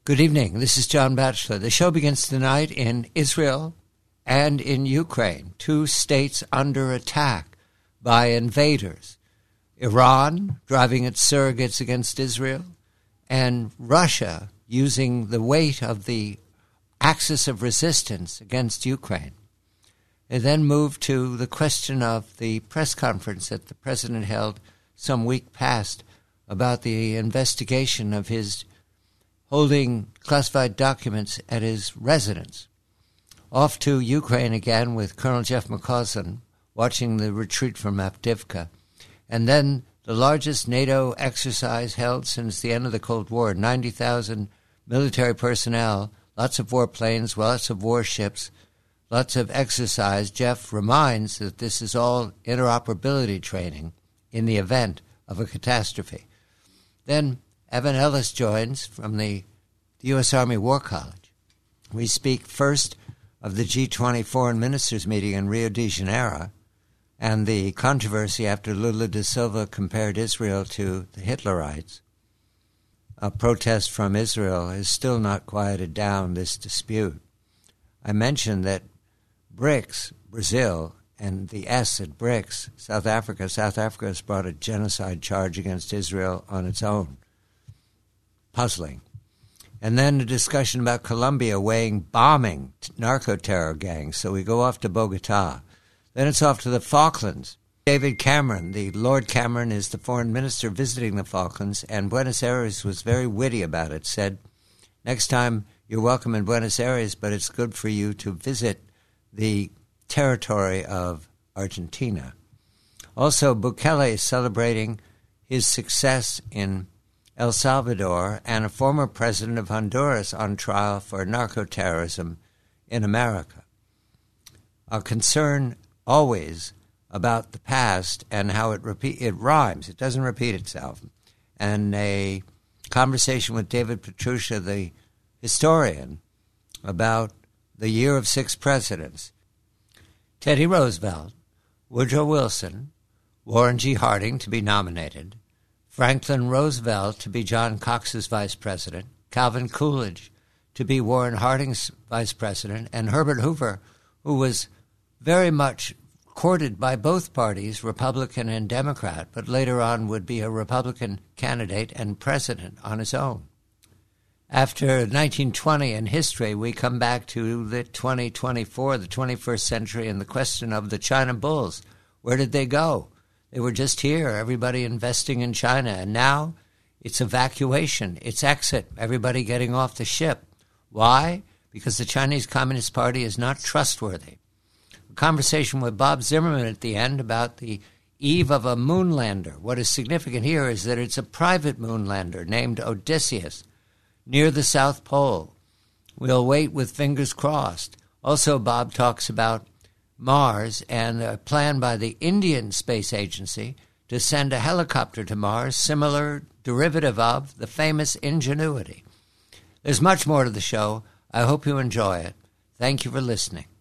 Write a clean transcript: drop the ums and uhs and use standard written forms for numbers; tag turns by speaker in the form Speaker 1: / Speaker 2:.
Speaker 1: Good evening. This is John Batchelor. The show begins tonight in Israel and in Ukraine, two states under attack by invaders. Iran driving its surrogates against Israel, and Russia using the weight of the axis of resistance against Ukraine. They then moved to the question of the press conference that the president held some week past about the investigation of his holding classified documents at his residence. Off to Ukraine again with Colonel Jeff McCausland watching the retreat from Avdiivka. And then the largest NATO exercise held since the end of the Cold War, 90,000 military personnel, lots of warplanes, lots of warships, lots of exercise. Jeff reminds that this is all interoperability training in the event of a catastrophe. Then Evan Ellis joins from the U.S. Army War College. We speak first of the G20 Foreign Ministers meeting in Rio de Janeiro and the controversy after Lula da Silva compared Israel to the Hitlerites. A protest from Israel has still not quieted down this dispute. I mentioned that BRICS, Brazil, and the S at BRICS, South Africa has brought a genocide charge against Israel on its own. Puzzling. And then a discussion about Colombia weighing bombing narco-terror gangs. So we go off to Bogota. Then it's off to the Falklands. David Cameron, the Lord Cameron, is the foreign minister visiting the Falklands, and Buenos Aires was very witty about it, said, next time you're welcome in Buenos Aires, but it's good for you to visit the territory of Argentina. Also, Bukele is celebrating his success in El Salvador, and a former president of Honduras on trial for narco-terrorism in America. A concern always about the past and how it rhymes. It doesn't repeat itself. And a conversation with David Petruccia, the historian, about the year of 6 presidents. Teddy Roosevelt, Woodrow Wilson, Warren G. Harding to be nominated, Franklin Roosevelt to be John Cox's vice president, Calvin Coolidge to be Warren Harding's vice president, and Herbert Hoover, who was very much courted by both parties, Republican and Democrat, but later on would be a Republican candidate and president on his own. After 1920 in history, we come back to the 2024, the 21st century, and the question of the China bulls. Where did they go? They were just here, everybody investing in China, and now it's evacuation, it's exit, everybody getting off the ship. Why? Because the Chinese Communist Party is not trustworthy. A conversation with Bob Zimmerman at the end about the eve of a moonlander. What is significant here is that it's a private moonlander named Odysseus near the South Pole. We'll wait with fingers crossed. Also, Bob talks about Mars and a plan by the Indian Space Agency to send a helicopter to Mars, similar derivative of the famous Ingenuity. There's much more to the show. I hope you enjoy it. Thank you for listening.